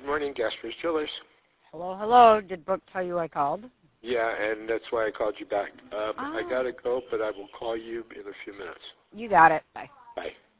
Good morning, Gasper's Jewelers. Hello, hello. Did Brooke tell you I called? Yeah, and that's why I called you back. I Oh. got to go, but I will call you in a few minutes. You got it. Bye. Bye.